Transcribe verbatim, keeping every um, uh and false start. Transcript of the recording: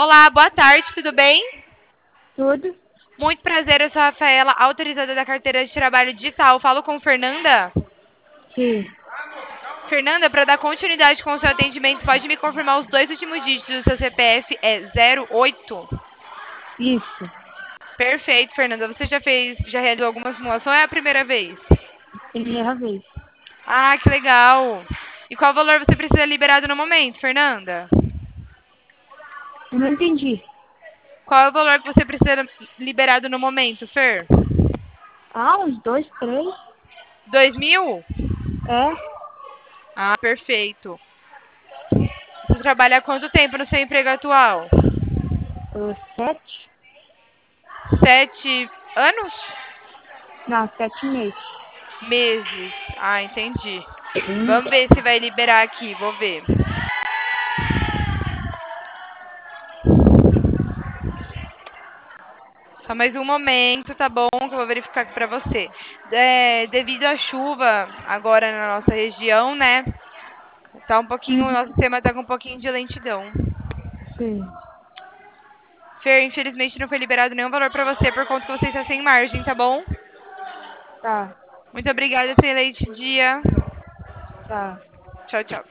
Olá, boa tarde, tudo bem? Tudo? Muito prazer, eu sou a Rafaela, autorizada da carteira de trabalho digital. Falo com Fernanda. Sim. Fernanda, para dar continuidade com o seu atendimento, pode me confirmar os dois últimos dígitos do seu C P F? É zero oito? Isso. Perfeito, Fernanda. Você já fez, já realizou alguma simulação ou é a primeira vez? Primeira vez. Ah, que legal. E qual valor você precisa liberado no momento, Fernanda? Eu não entendi. Qual é o valor que você precisa liberado no momento, Fer? Ah, uns dois, três? Dois mil? É? Ah, perfeito. Você trabalha há quanto tempo no seu emprego atual? Uh, sete? Sete anos? Não, sete meses. Meses. Ah, entendi. Vamos ver se vai liberar aqui. Vou ver. Só mais um momento, tá bom? Que eu vou verificar aqui pra você. É, devido à chuva agora na nossa região, né? Tá um pouquinho, o Uhum. nosso sistema tá com um pouquinho de lentidão. Sim. Fer, infelizmente não foi liberado nenhum valor pra você por conta que você está sem margem, tá bom? Tá. Muito obrigada, excelente dia. Tá. Tchau, tchau.